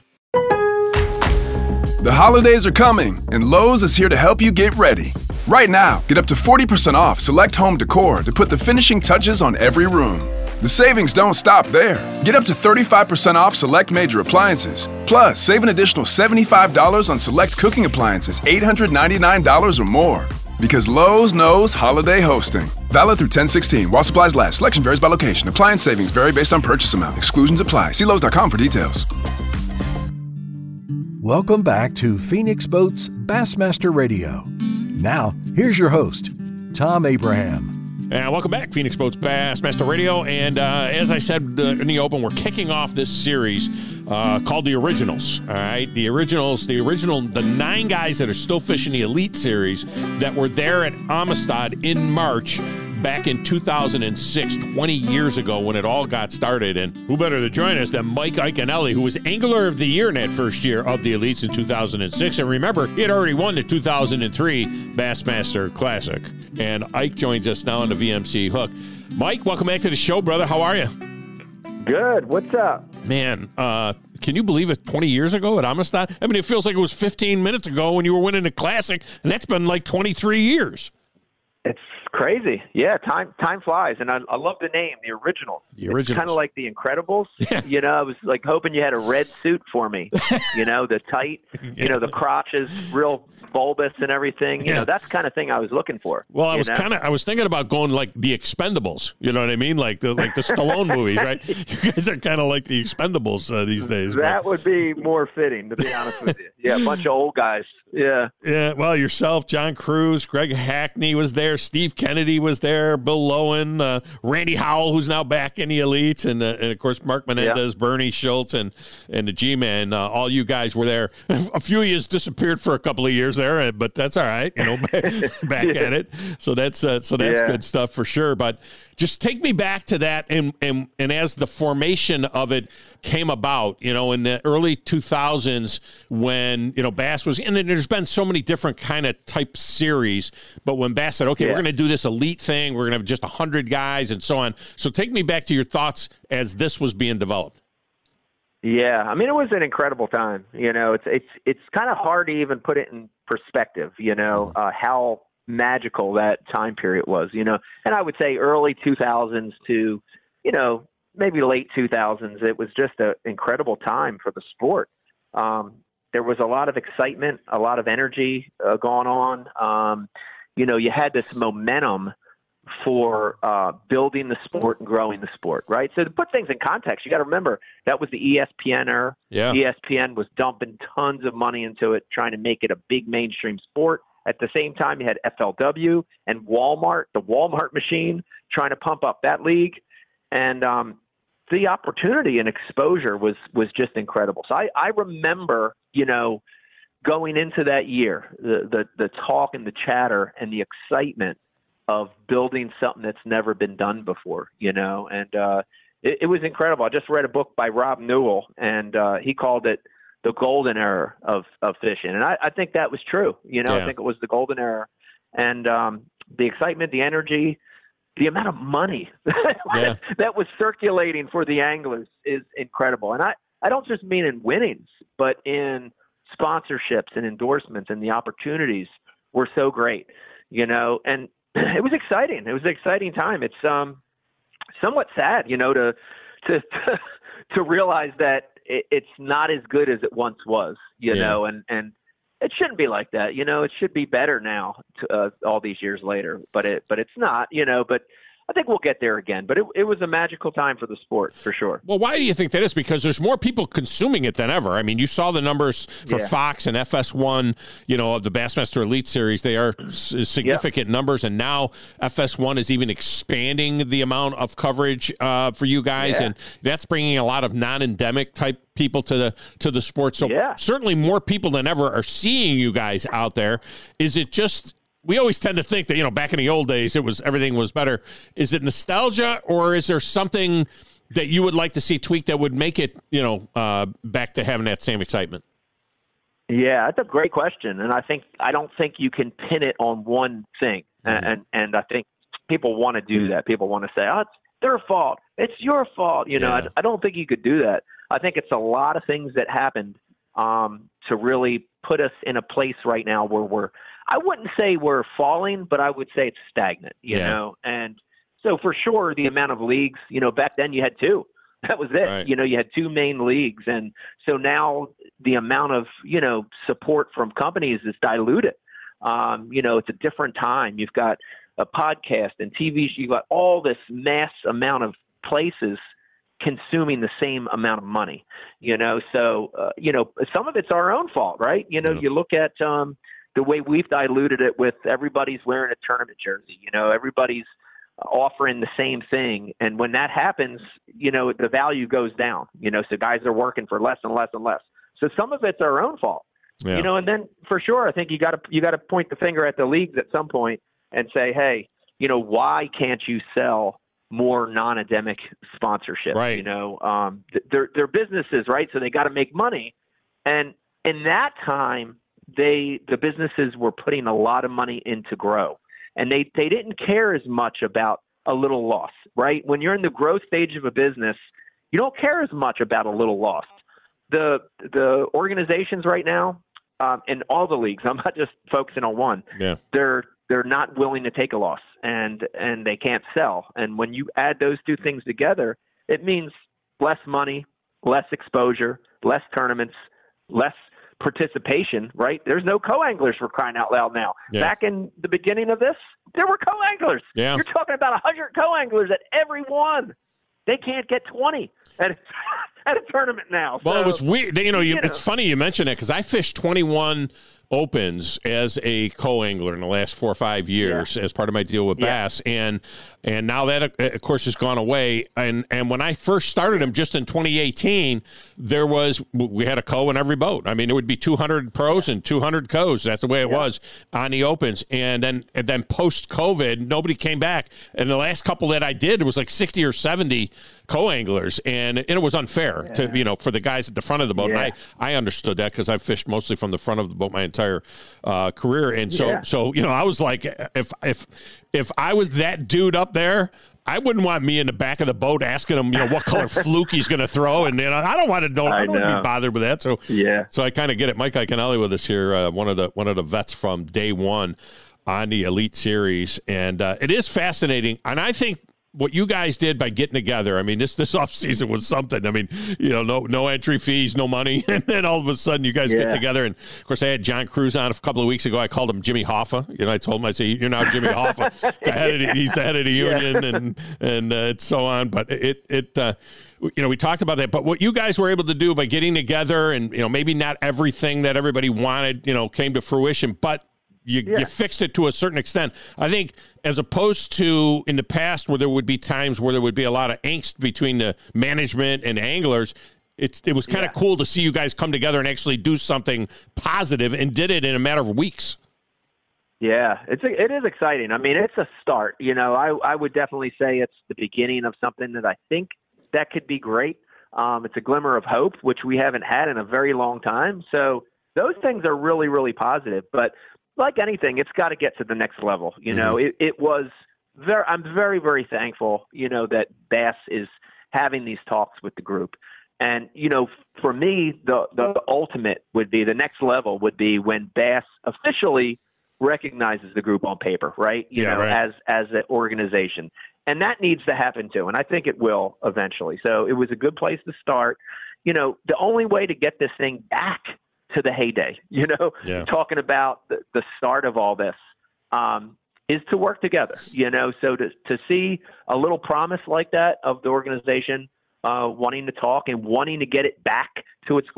The holidays are coming, and Lowe's is here to help you get ready. Right now, get up to forty percent off select home decor to put the finishing touches on every room. The savings don't stop there. Get up to thirty-five percent off select major appliances. Plus, save an additional seventy-five dollars on select cooking appliances, eight hundred ninety-nine dollars or more. Because Lowe's knows holiday hosting. Valid through ten sixteen. While supplies last. Selection varies by location. Appliance savings vary based on purchase amount. Exclusions apply. See Lowe's dot com for details.
Welcome back to Phoenix Boats Bassmaster Radio. Now, here's your host, Tom Abraham.
And welcome back, Phoenix Boats Bassmaster Radio. And uh, as I said uh, in the open, we're kicking off this series uh, called The Originals. All right, The Originals, the original, the nine guys that are still fishing the Elite Series that were there at Amistad in March back in two thousand six, twenty years ago when it all got started. And who better to join us than Mike Iaconelli, who was Angler of the Year in that first year of the Elites in two thousand six. And remember, he had already won the two thousand three Bassmaster Classic. And Ike joins us now on the V M C hook. Mike, welcome back to the show, brother. How are you?
Good. What's up?
Man, uh, can you believe it? twenty years ago at Amistad? I mean, it feels like it was fifteen minutes ago when you were winning the Classic, and that's been like twenty-three years.
It's crazy. Yeah, time time flies, and I, I love the name, The Originals.
The Originals.
Kind of like The Incredibles. You know, I was like hoping you had a red suit for me. You know, the tight, you know, the crotch is real bulbous and everything. You
Yeah.
know, that's the kind of thing I was looking for.
Well, I
you
was
know?
kind of I was thinking about going like the Expendables. You know what I mean? Like the like the Stallone movies, right? You guys are kind of like the Expendables uh, these days.
That would be more fitting, to be honest with you. Yeah, a bunch of old guys. Yeah.
Yeah, well, yourself, John Cruz, Greg Hackney was there, Steve Kennedy was there, Bill Lowen, uh, Randy Howell, who's now back in the Elites, and, uh, and of course Mark Menendez,
Yeah.
Bernie Schultz, and and the G-Man. Uh, all you guys were there. A few of you disappeared for a couple of years there, uh, but that's all right. You know, back
Yeah.
at it. So that's uh, so that's
Yeah.
good stuff for sure. But just take me back to that, and and and as the formation of it came about, you know, in the early two thousands when, you know, Bass was, and then there's been so many different kind of type series, but when Bass said, okay,
Yeah.
we're going to do this elite thing, we're going to have just one hundred guys and so on. So take me back to your thoughts as this was being developed.
Yeah, I mean, it was an incredible time. You know, it's it's it's kind of hard to even put it in perspective. You know, uh, how magical that time period was. You know, and I would say early two thousands to, you know, maybe late two thousands. It was just an incredible time for the sport. Um, there was a lot of excitement, a lot of energy uh, going on. Um, you know, you had this momentum for uh, building the sport and growing the sport, right? So to put things in context, you got to remember that was the E S P N era.
Yeah.
E S P N was dumping tons of money into it, trying to make it a big mainstream sport. At the same time, you had F L W and Walmart, the Walmart machine, trying to pump up that league. And um, the opportunity and exposure was was just incredible. So I, I remember, you know, going into that year, the, the the talk and the chatter and the excitement of building something that's never been done before, you know, and uh, it, it was incredible. I just read a book by Rob Newell, and uh, he called it the golden era of, of fishing. And I, I think that was true. You know,
Yeah.
I think it was the golden era. And um, the excitement, the energy, the amount of money
Yeah.
that was circulating for the anglers is incredible. And I, I don't just mean in winnings, but in sponsorships and endorsements, and the opportunities were so great, you know, and it was exciting. It was an exciting time. It's um, somewhat sad, you know, to, to, to realize that it, it's not as good as it once was, you
Yeah.
know, and, and it shouldn't be like that. You know, it should be better now to, uh, all these years later, but it, but it's not, you know, but I think we'll get there again, but it, it was a magical time for the sport for sure.
Well, why do you think that is? Because there's more people consuming it than ever. I mean, you saw the numbers for
Yeah.
Fox and F S one, you know, of the Bassmaster Elite Series. They are s- significant numbers, and now F S one is even expanding the amount of coverage uh, for you guys,
Yeah.
and that's bringing a lot of non-endemic type people to the to the sport. So
Yeah.
certainly more people than ever are seeing you guys out there. Is it just? We always tend to think that, you know, back in the old days, it was everything was better. Is it nostalgia, or is there something that you would like to see tweaked that would make it, you know, uh, back to having that same excitement?
Yeah, that's a great question, and I think I don't think you can pin it on one thing,
Mm-hmm.
and and I think people want to do that. People want to say, "Oh, it's their fault. It's your fault." You know,
Yeah.
I, I don't think you could do that. I think it's a lot of things that happened um, to really put us in a place right now where we're. I wouldn't say we're falling, but I would say it's stagnant. You
Yeah.
know, and so for sure, the amount of leagues. You know, back then you had two. That was it.
Right.
You know, you had two main leagues, and so now the amount of you know support from companies is diluted. Um, you know, it's a different time. You've got a podcast and T V. You've got all this mass amount of places consuming the same amount of money. You know, so uh, you know some of it's our own fault, right? You know,
Yeah.
you look at um, the way we've diluted it with everybody's wearing a tournament jersey. You know, everybody's offering the same thing, and when that happens, you know, the value goes down. You know, so guys are working for less and less and less. So some of it's our own fault.
Yeah.
You know, and then for sure, I think you got to you got to point the finger at the leagues at some point and say, hey, you know, why can't you sell more non-endemic sponsorship?
Right.
You know, um, th- they're they're businesses, right? So they got to make money, and in that time, they the businesses were putting a lot of money in to grow, and they they didn't care as much about a little loss, right? When you're in the growth stage of a business, you don't care as much about a little loss. The the organizations right now, um, in all the leagues, I'm not just focusing on one.
Yeah.
They're they're not willing to take a loss, and and they can't sell. And when you add those two things together, it means less money, less exposure, less tournaments, less participation. Right? There's no co-anglers for crying out loud now.
Yeah.
Back in the beginning of this, there were co-anglers.
Yeah.
You're talking about one hundred co-anglers at every one. They can't get twenty at a, at a tournament now.
Well,
So,
it was weird. You know, you,
you
it's
know.
funny you mention it because I fished twenty-one opens as a co-angler in the last four or five years as part of my deal with
Yeah.
Bass, and and now that uh, of course has gone away. And and when I first started them, just in twenty eighteen, there was we had a co in every boat. I mean, it would be two hundred pros and two hundred co's. That's the way it was on the opens. And then and then post COVID, nobody came back. And the last couple that I did, it was like sixty or seventy co-anglers, and, and it was unfair to you know for the guys at the front of the boat. And
Yeah.
I I understood that because I've fished mostly from the front of the boat my entire uh, career, and so
Yeah.
so you know I was like, if if if I was that dude up there, I wouldn't want me in the back of the boat asking him, you know, what color fluke he's going to throw, and you know, I don't want to know. I,
I
don't want to
know.
be bothered with that. So
Yeah.
so I kind of get it. Mike Iaconelli with us here, uh, one of the one of the vets from day one on the Elite Series, and uh, it is fascinating, and I think. What you guys did by getting together, I mean, this this offseason was something. I mean, you know, no no entry fees, no money, and then all of a sudden you guys get
Yeah.
together. And of course, I had John Cruz on a couple of weeks ago. I called him Jimmy Hoffa. You know, I told him, I say, you're now Jimmy Hoffa. The head of the, he's the head of the
Yeah.
union, and and uh, so on. But it it uh, you know, we talked about that. But what you guys were able to do by getting together, and you know, maybe not everything that everybody wanted, you know, came to fruition, but You,
Yeah.
you fixed it to a certain extent. I think as opposed to in the past where there would be times where there would be a lot of angst between the management and anglers, it's, it was kind of
Yeah.
cool to see you guys come together and actually do something positive and did it in a matter of weeks.
Yeah, it's a, it is exciting. I mean, it's a start. You know, I I would definitely say it's the beginning of something that I think that could be great. Um, it's a glimmer of hope, which we haven't had in a very long time. So those things are really, really positive. But like anything, it's got to get to the next level. You know, it, it was very. I'm very, very thankful. You know, that Bass is having these talks with the group. And, you know, for me, the, the ultimate would be the next level would be when Bass officially recognizes the group on paper, right? You
Yeah,
know,
right.
as, as an organization. And that needs to happen too. And I think it will eventually. So it was a good place to start. you know, the only way to get this thing back to the heyday, you know,
Yeah.
talking about the, the start of all this, um, is to work together, you know, so to, to see a little promise like that of the organization uh, wanting to talk and wanting to get it back to its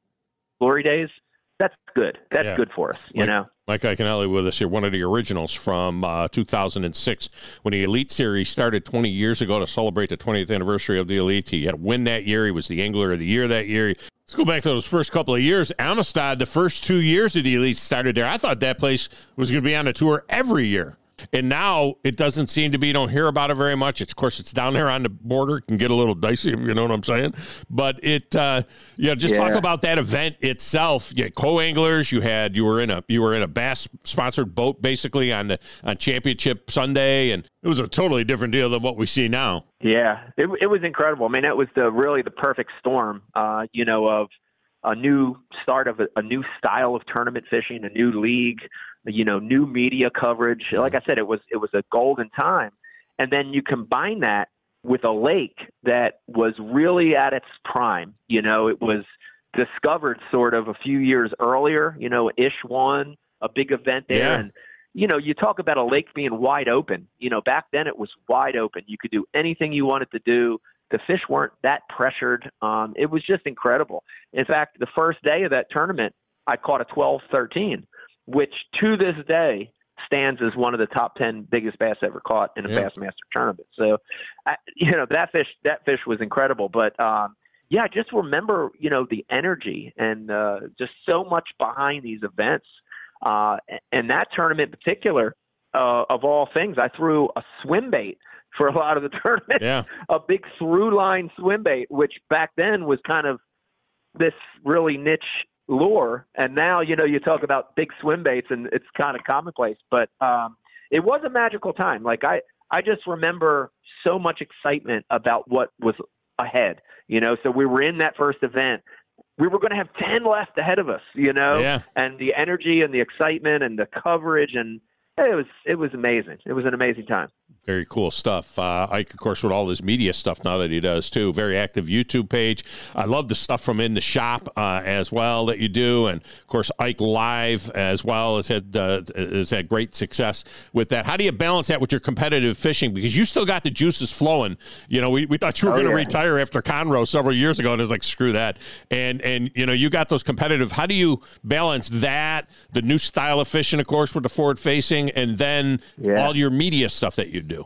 glory days, that's good. That's
Yeah.
good for us, you
Mike,
know.
Mike Iaconelli with us here, one of the originals from uh, two thousand six when the Elite Series started twenty years ago to celebrate the twentieth anniversary of the Elite. He had a win that year. He was the Angler of the Year that year. Let's go back to those first couple of years. Amistad, the first two years of the Elite started there. I thought that place was going to be on a tour every year. And now it doesn't seem to be, you don't hear about it very much. It's, of course, it's down there on the border. It can get a little dicey, if you know what I'm saying. But it, uh, yeah, just
Yeah.
talk about that event itself. Yeah, co-anglers, you had, you were in a, you were in a bass sponsored boat basically on the, on Championship Sunday. And it was a totally different deal than what we see now.
Yeah, it, it was incredible. I mean, that was the really the perfect storm, uh, you know, of a new start of a, a new style of tournament fishing, a new league, you know, new media coverage. Like I said, it was it was a golden time. And then you combine that with a lake that was really at its prime. You know, it was discovered sort of a few years earlier. You know, Ish won a big event there.
Yeah.
And, you know, you talk about a lake being wide open. You know, back then it was wide open. You could do anything you wanted to do. The fish weren't that pressured. Um, it was just incredible. In fact, the first day of that tournament, I caught a twelve thirteen, which to this day stands as one of the top ten biggest bass ever caught in a
Yeah.
Bassmaster tournament. So, I, you know, that fish, that fish was incredible. But, um, yeah, just remember, you know, the energy and uh, just so much behind these events. Uh, and that tournament in particular, uh, of all things, I threw a swim bait for a lot of the tournament,
Yeah.
a big through line swim bait, which back then was kind of this really niche lure. And now, you know, you talk about big swim baits and it's kind of commonplace, but um, it was a magical time. Like I, I just remember so much excitement about what was ahead, you know? So we were in that first event. We were going to have ten left ahead of us, you know,
Yeah.
and the energy and the excitement and the coverage, and it was, it was amazing. It was an amazing time.
Very cool stuff. Uh, Ike, of course, with all his media stuff now that he does, too. Very active YouTube page. I love the stuff from in the shop uh, as well that you do. And, of course, Ike Live as well has had, uh, has had great success with that. How do you balance that with your competitive fishing? Because you still got the juices flowing. You know, we, we thought you were
Oh,
going to
yeah.
retire after Conroe several years ago, and it's like, screw that. And, and you know, you got those competitive. How do you balance that, the new style of fishing, of course, with the forward-facing, and then
Yeah.
all your media stuff that you do?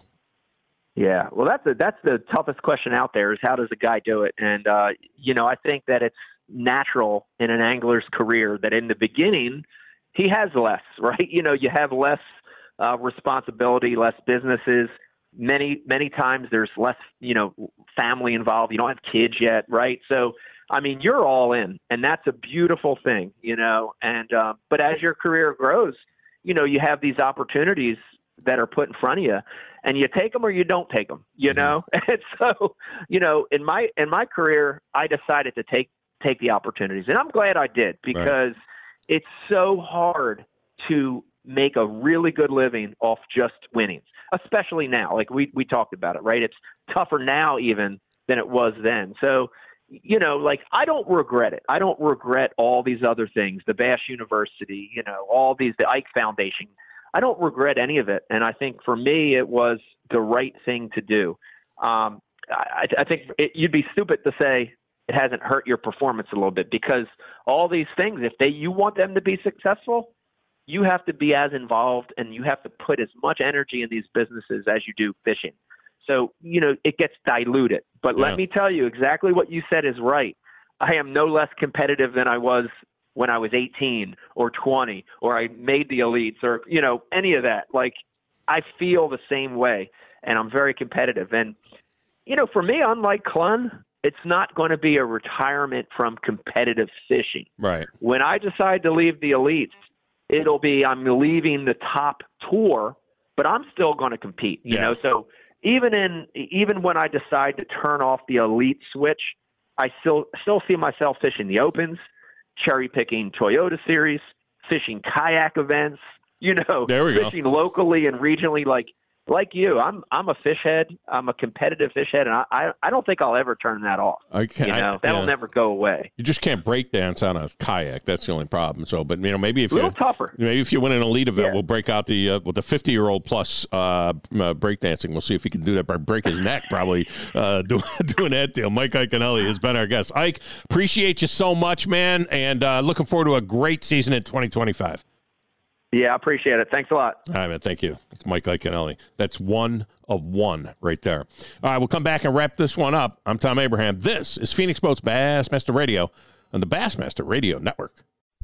Yeah, well, that's the that's the toughest question out there is how does a guy do it? And uh, you know, I think that it's natural in an angler's career that in the beginning he has less, right? You know, you have less uh, responsibility, less businesses. Many many times there's less, you know, family involved. You don't have kids yet, right? So, I mean, you're all in, and that's a beautiful thing, you know. And uh, but as your career grows, you know, you have these opportunities that are put in front of you, and you take them or you don't take them, you know? And so, you know, in my, in my career, I decided to take, take the opportunities, and I'm glad I did, because it's so hard to make a really good living off just winnings, especially now. Like we, we talked about it, right? It's tougher now even than it was then. So, you know, like I don't regret it. I don't regret all these other things, the Bass University, you know, all these, the Ike Foundation. I don't regret any of it. And I think for me, it was the right thing to do. Um, I, I think it, you'd be stupid to say it hasn't hurt your performance a little bit, because all these things, if they, you want them to be successful, you have to be as involved and you have to put as much energy in these businesses as you do fishing. So, you know, it gets diluted, but
Yeah.
let me tell you exactly what you said is right. I am no less competitive than I was when I was eighteen or twenty, or I made the elites, or, you know, any of that. Like, I feel the same way, and I'm very competitive. And, you know, for me, unlike Clun, it's not going to be a retirement from competitive fishing.
Right.
When I decide to leave the elites, it'll be I'm leaving the top tour, but I'm still going to compete, you
Yeah.
know? So even in, even when I decide to turn off the elite switch, I still, still see myself fishing the opens, cherry picking Toyota series, fishing kayak events, you know,
There we go.
fishing locally and regionally. Like, like you, I'm I'm a fish head. I'm a competitive fish head, and I I, I don't think I'll ever turn that off.
I can't,
you know,
I,
that'll
yeah.
never go away.
You just can't break dance on a kayak. That's the only problem. So, but you know, maybe if
a little
you
tougher.
Maybe if you win an elite event,
Yeah.
we'll break out the uh, with the fifty year old plus uh, uh, break dancing. We'll see if he can do that. By break his neck, probably uh, do, doing that deal. Mike Iaconelli has been our guest. Ike, appreciate you so much, man, and uh, looking forward to a great season in twenty twenty-five.
Yeah, I appreciate it. Thanks a lot.
All right, man. Thank you. It's Mike Iaconelli. That's one of one right there. All right, we'll come back and wrap this one up. I'm Tom Abraham. This is Phoenix Boats Bassmaster Radio on the Bassmaster Radio Network.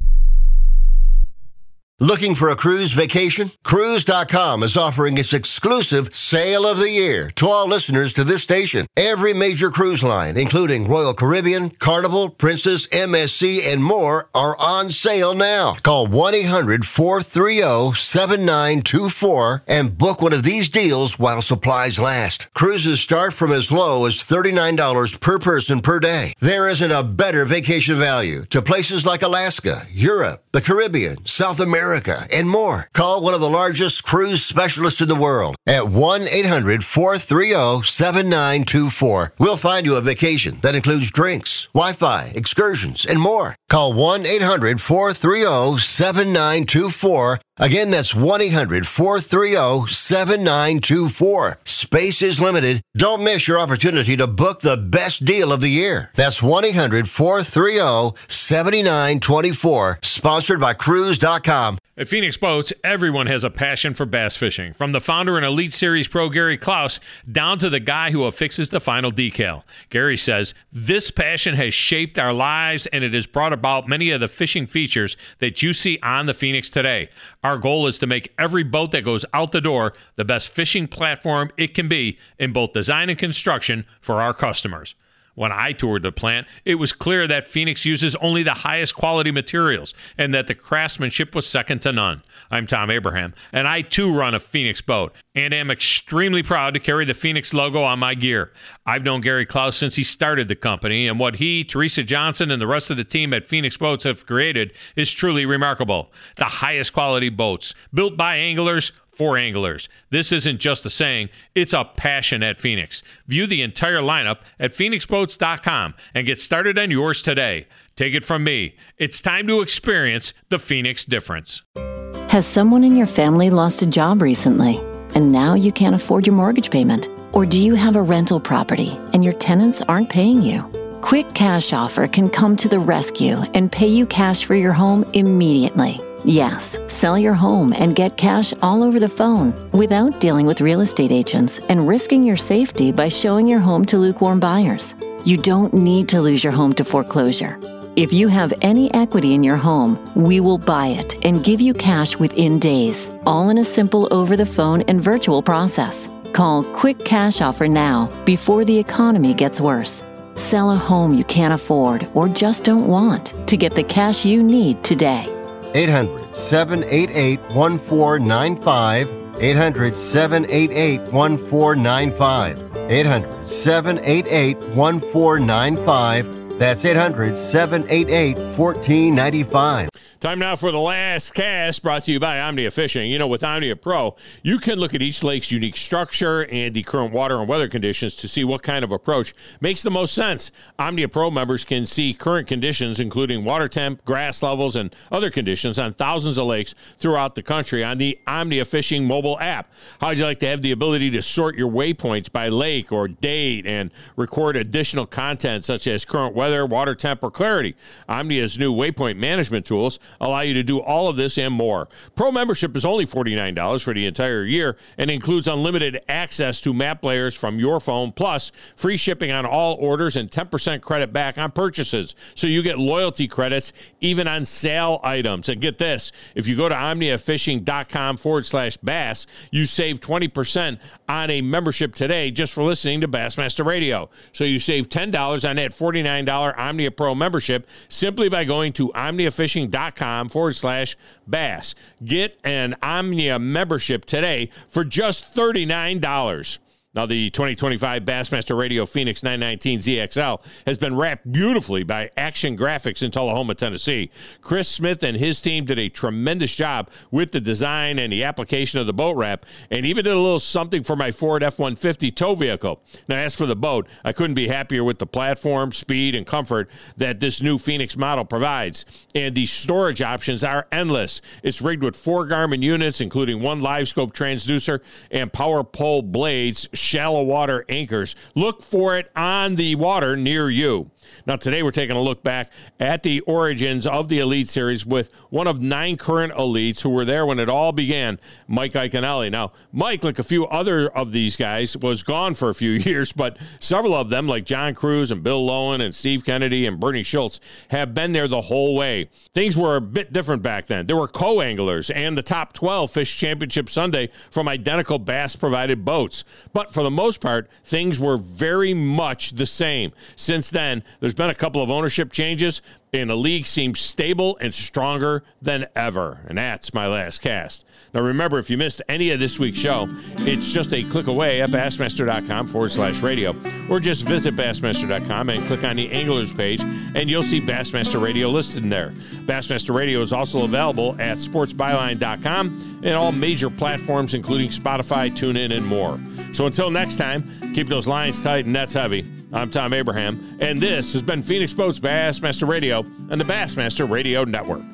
Looking for a cruise vacation? Cruise dot com is offering its exclusive Sale of the Year to all listeners to this station. Every major cruise line, including Royal Caribbean, Carnival, Princess, M S C, and more, are on sale now. Call one eight hundred four three zero seven nine two four and book one of these deals while supplies last. Cruises start from as low as thirty-nine dollars per person per day. There isn't a better vacation value to places like Alaska, Europe, the Caribbean, South America, and more. Call one of the largest cruise specialists in the world at one eight hundred four three zero seven nine two four. We'll find you a vacation that includes drinks, Wi-Fi, excursions, and more. Call one eight hundred four three zero seven nine two four. Again, that's one eight hundred four three zero seven nine two four. Space is limited. Don't miss your opportunity to book the best deal of the year. That's one eight hundred four three zero seven nine two four. Sponsored by Cruise dot com.
At Phoenix Boats, everyone has a passion for bass fishing. From the founder and Elite Series pro Gary Klaus down to the guy who affixes the final decal. Gary says, this passion has shaped our lives and it has brought about many of the fishing features that you see on the Phoenix today. Our goal is to make every boat that goes out the door the best fishing platform it can be in both design and construction for our customers. When I toured the plant, it was clear that Phoenix uses only the highest quality materials and that the craftsmanship was second to none. I'm Tom Abraham, and I too run a Phoenix boat and am extremely proud to carry the Phoenix logo on my gear. I've known Gary Klaus since he started the company, and what he, Teresa Johnson, and the rest of the team at Phoenix Boats have created is truly remarkable. The highest quality boats, built by anglers, for anglers. This isn't just a saying, it's a passion at Phoenix. View the entire lineup at phoenix boats dot com and get started on yours today. Take it from me, it's time to experience the Phoenix difference.
Has someone in your family lost a job recently and now you can't afford your mortgage payment? Or do you have a rental property and your tenants aren't paying you? Quick Cash Offer can come to the rescue and pay you cash for your home immediately. Yes, sell your home and get cash all over the phone without dealing with real estate agents and risking your safety by showing your home to lukewarm buyers. You don't need to lose your home to foreclosure. If you have any equity in your home, we will buy it and give you cash within days, all in a simple over-the-phone and virtual process. Call Quick Cash Offer now before the economy gets worse. Sell a home you can't afford or just don't want to get the cash you need today.
eight hundred seven eight eight one four nine five. eight hundred seven eight eight one four nine five. eight hundred seven eight eight one four nine five. That's eight hundred seven eight eight one four nine five.
Time now for the last cast, brought to you by Omnia Fishing. You know, with Omnia Pro, you can look at each lake's unique structure and the current water and weather conditions to see what kind of approach makes the most sense. Omnia Pro members can see current conditions, including water temp, grass levels, and other conditions on thousands of lakes throughout the country on the Omnia Fishing mobile app. How'd you like to have the ability to sort your waypoints by lake or date and record additional content such as current weather, water temp, or clarity? Omnia's new waypoint management tools allow you to do all of this and more. Pro membership is only forty-nine dollars for the entire year and includes unlimited access to map players from your phone, plus free shipping on all orders and ten percent credit back on purchases. So you get loyalty credits even on sale items. And get this, if you go to omniafishing.com forward slash bass, you save twenty percent on a membership today just for listening to Bassmaster Radio. So you save ten dollars on that forty-nine dollars Omnia Pro membership simply by going to omniafishing.com forward slash bass. Get an Omnia membership today for just thirty-nine dollars. Now, the twenty twenty-five Bassmaster Radio Phoenix nine nineteen Z X L has been wrapped beautifully by Action Graphics in Tullahoma, Tennessee. Chris Smith and his team did a tremendous job with the design and the application of the boat wrap, and even did a little something for my Ford F one fifty tow vehicle. Now, as for the boat, I couldn't be happier with the platform, speed, and comfort that this new Phoenix model provides. And the storage options are endless. It's rigged with four Garmin units, including one live scope transducer and power pole blades, shallow water anchors. Look for it on the water near you. Now, today we're taking a look back at the origins of the Elite Series with one of nine current elites who were there when it all began, Mike Iaconelli. Now, Mike, like a few other of these guys, was gone for a few years, but several of them, like John Cruz and Bill Lowen and Steve Kennedy and Bernie Schultz, have been there the whole way. Things were a bit different back then. There were co-anglers, and the top twelve fished Championship Sunday from identical bass-provided boats. But for the most part, things were very much the same. Since then, there's been a couple of ownership changes, and the league seems stable and stronger than ever. And that's my last cast. Now, remember, if you missed any of this week's show, it's just a click away at Bassmaster.com forward slash radio, or just visit Bassmaster dot com and click on the Anglers page, and you'll see Bassmaster Radio listed in there. Bassmaster Radio is also available at sports byline dot com and all major platforms, including Spotify, TuneIn, and more. So until next time, keep those lines tight and nets heavy. I'm Tom Abraham, and this has been Phoenix Boats Bassmaster Radio and the Bassmaster Radio Network.